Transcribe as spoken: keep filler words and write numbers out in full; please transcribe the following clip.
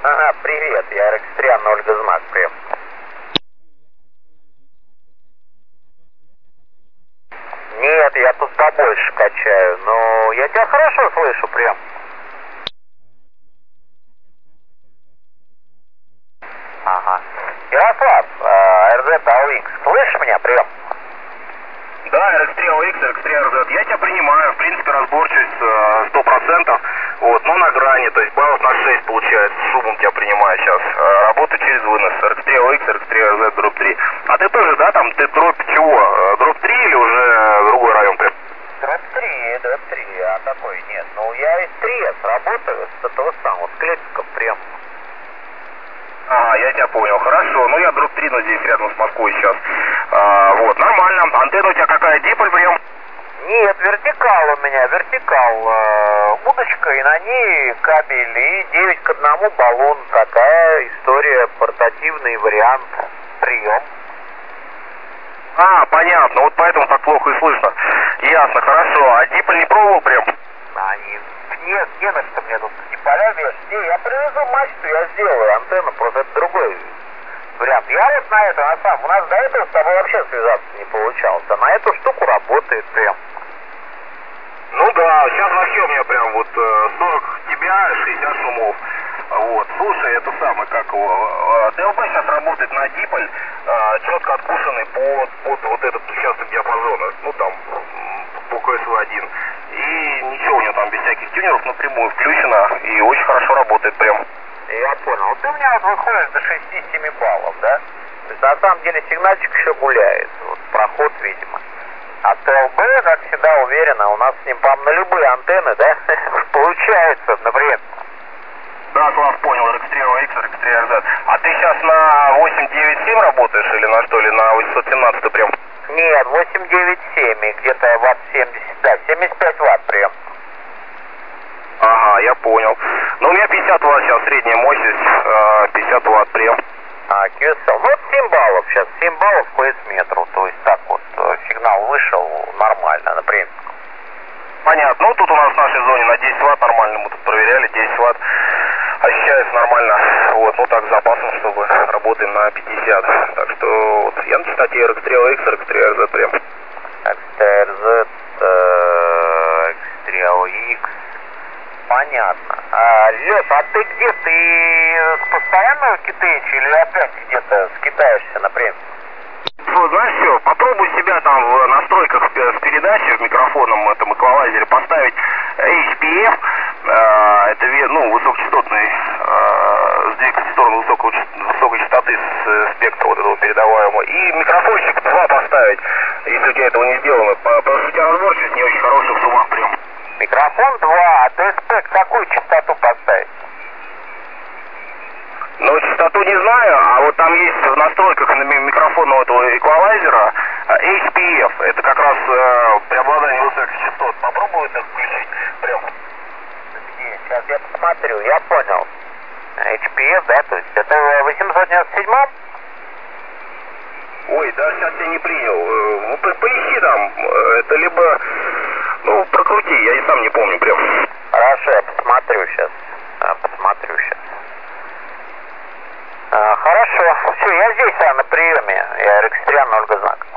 Ага, привет, я Рекстрян, Ольга Знак, прям. Нет, я тут побольше качаю, но я тебя хорошо слышу прям. Ага. Ярослав, эр зет эл икс, слышишь меня прям? Да, эр икс три эл икс, эр икс три эр зет. Я тебя принимаю, в принципе, разборчивость сто процентов. Вот, но на грани, то есть баллов на шесть получается, шумом тебя принимаю сейчас. Работаю через вынос, эр икс три эл икс, эр икс три эр зет, дроп три. А ты тоже, да, там, ты дроп чего? Дроп три или уже другой район прям? Дроп три, дроп три, а такой нет. Ну, я из три эс работаю, с этого самого, с Клетиков прям. А, я тебя понял, хорошо. Ну, я дроп три, но здесь рядом с Москвой сейчас. А, вот, нормально. Антенна у тебя какая, диполь прям? Нет, вертикал у меня, вертикал. Э, удочка, и на ней кабель, и девять к одному баллон. Такая история, портативный вариант, прием. А, понятно, вот поэтому так плохо и слышно. Ясно, хорошо. А диполь не пробовал прям? Они... Нет, не на что мне тут не поля вешать. Не, я привезу мачту, я сделаю антенну, просто это другой вариант. Я вот на это, на самом, у нас до этого с тобой вообще связаться не получалось, а на эту штуку работает прям. Ну да, сейчас вообще у меня прям вот сорок тебя, шестьдесят шумов. Вот, слушай, это самое, как его, ТЛБ сейчас работает на диполь, четко откушенный под, под вот этот участок диапазона, ну там, по ка эс ви один. И ничего, у него там без всяких тюнеров напрямую включено, и очень хорошо работает прям. Я понял. Вот ты у меня вот выходишь до шести-семи баллов, да? То есть на самом деле сигнальчик еще гуляет, вот проход, видимо. А ТЛБ, как всегда, уверенно, у нас с ним, по-моему, на любые антенны, да, получается, например. Да, Слав, понял, эр икс три эл икс, эр икс три эр зет. А ты сейчас на восемь девять семь работаешь или на что, или на восемьсот семнадцать прям? Нет, восемь девять семь, и где-то ватт семьдесят, да, семьдесят пять ватт прием. Ага, я понял. Ну, у меня пятьдесят ватт сейчас, средняя мощность, пятьдесят ватт прием. А, кью эс эл, ну, вот семь баллов сейчас, семь баллов по эс-метру, то есть так вот, сигнал вышел нормально, например. Понятно, ну, тут у нас в нашей зоне на десять ватт нормально, мы тут проверяли, десять ватт ощущается нормально, вот, ну, так, с запасом, чтобы работаем на пятьдесят, так что, вот, я на частоте эр икс три эл икс, эр икс три эр зет прям. эр икс три эр зет, эр икс три эл икс. Понятно. А, Лёш, а ты где? Ты с постоянного китаеча или опять где-то скитаешься, например? Вот, знаешь что, попробуй себя там в настройках с передачей, в микрофоном, этом эквалайзере поставить эйч пи эф, э, это, ну, высокочастотный э, сдвиг в сторону высокого, высокой частоты с спектра вот этого передаваемого, и микрофончик два поставить, если у тебя этого не сделано, потому что у тебя разборчивость не очень хорошая в суммах прям. Микрофон два, а тэ эс пэ какую частоту поставить? Ну, частоту не знаю, а вот там есть в настройках на микрофонного этого эквалайзера эйч пи эф, это как раз э, преобладание высоких частот. Попробуй это включить прям. Сейчас я посмотрю, я понял. эйч пи эф, да, то есть это восемьсот девяносто семь? Ой, да, сейчас я не принял. Ну, по поищи там, это либо, ну, прокрути, я и сам не помню прям. Хорошо, я посмотрю сейчас, посмотрю сейчас. А, хорошо, все, я здесь, а, на приеме, я Рекстрян, Ольга Знак.